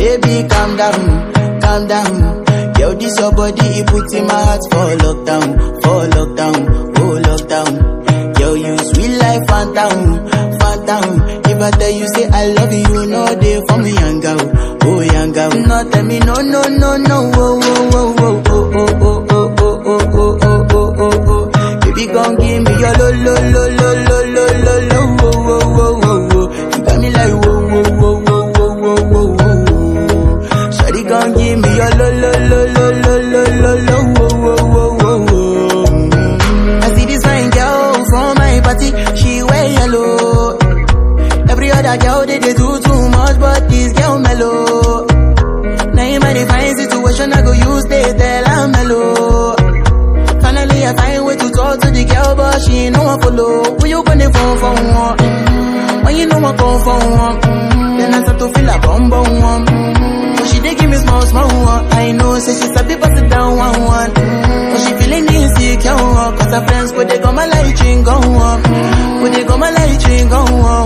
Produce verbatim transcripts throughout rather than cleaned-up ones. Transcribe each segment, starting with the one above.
Baby, calm down, calm down. Yo, this your body, it puts in my heart for lockdown, for lockdown, oh lockdown. Yo, you sweet life, phantom, phantom. If I tell you say I love you, you know they for me, young girl, oh young girl. No, tell me no, no, no, no, oh, oh, oh, oh, oh, oh, oh, oh, oh, oh, oh, oh, oh, oh. Baby, gon' give me your lo, lo, lo, lo, lo, lo, lo, lo, oh, oh, oh, oh, oh. You got me like whoa, whoa, whoa, whoa, whoa, whoa, whoa, whoa. Shawty gon' give me your lo, lo, lo, lo, lo, lo, lo, lo, oh, oh, oh, oh, oh. I see this fine girl from my party, she wear yellow. Every other girl they, they do too much, but this girl mellow. Now in my divine situation, I go use they tell I'm mellow. Finally I find way to talk to the girl, but she ain't no one follow. Who you gonna phone for one? Mm-hmm. When you know I come for one, mm-hmm. Then I start to feel a bum bum one. Mm-hmm. But she dey give me small small one. I know say she's a bit pass it down one one. Mm-hmm. But she feeling insecure, cause her friends go they go my light ring go on. Go they go my light ring go on.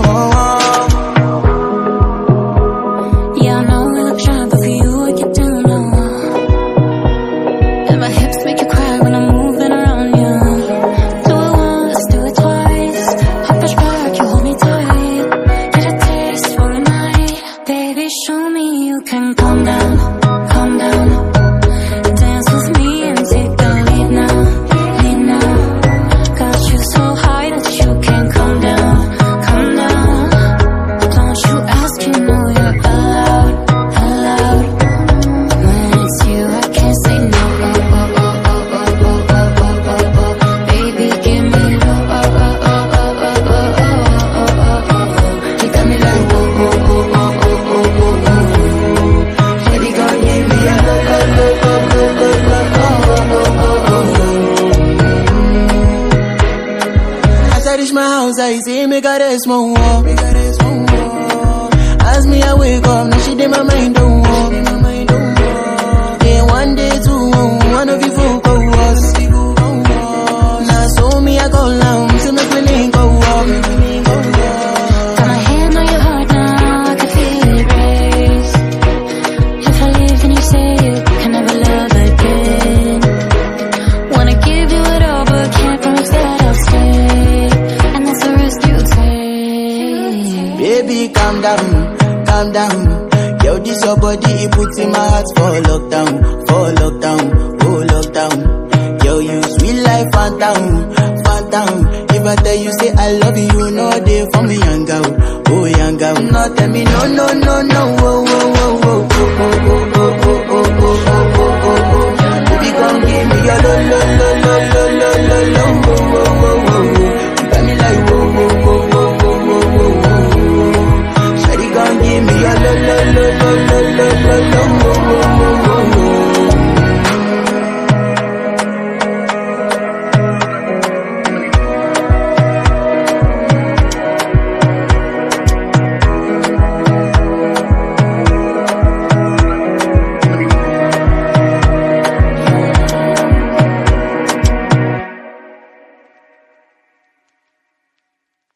Yeah, I know we look shy, but for you I get down low. And my hips make you cry when I'm moving around you. Do it once, do it twice. I push back, you hold me tight. Get a taste for a night. Baby, show me you can calm down, calm down. Dance with me and take the lead now, lead now. Got you so high that you can't calm down, calm down. Don't you ask, you know you're allowed, allowed. When it's you, I can't say no. Oh, oh, oh, oh, oh, oh, oh, oh, oh, oh. Baby, give me low. Oh, oh, oh, oh, oh, oh, oh, oh, oh, oh, oh. You got me like whoa, whoa, whoa, whoa, whoa, whoa, whoa, whoa. Baby, gon' give me a low, low, low, low, low, low, low, oh, oh, oh, oh, oh. As I reach my house, I see me got a small wall. Me got a small wall. As me I wake up, now she did my mind don't walk. Day one, day two, one of you folk go us. Now so me I go down, so make me link go walk. Got my hand on your heart now, I can feel it race. If I leave, then you say you can never love again. Wanna give you it all, but can't promise that I'll stay. And that's the risk you take. Baby, calm down, calm down. Yo, this your body, it puts in my heart for lockdown, for lockdown, oh lockdown. Yo, you sweet life, phantom, phantom. If I tell you say I love you, you know they for me, young girl, oh young girl. No, tell me no, no, no, no, oh,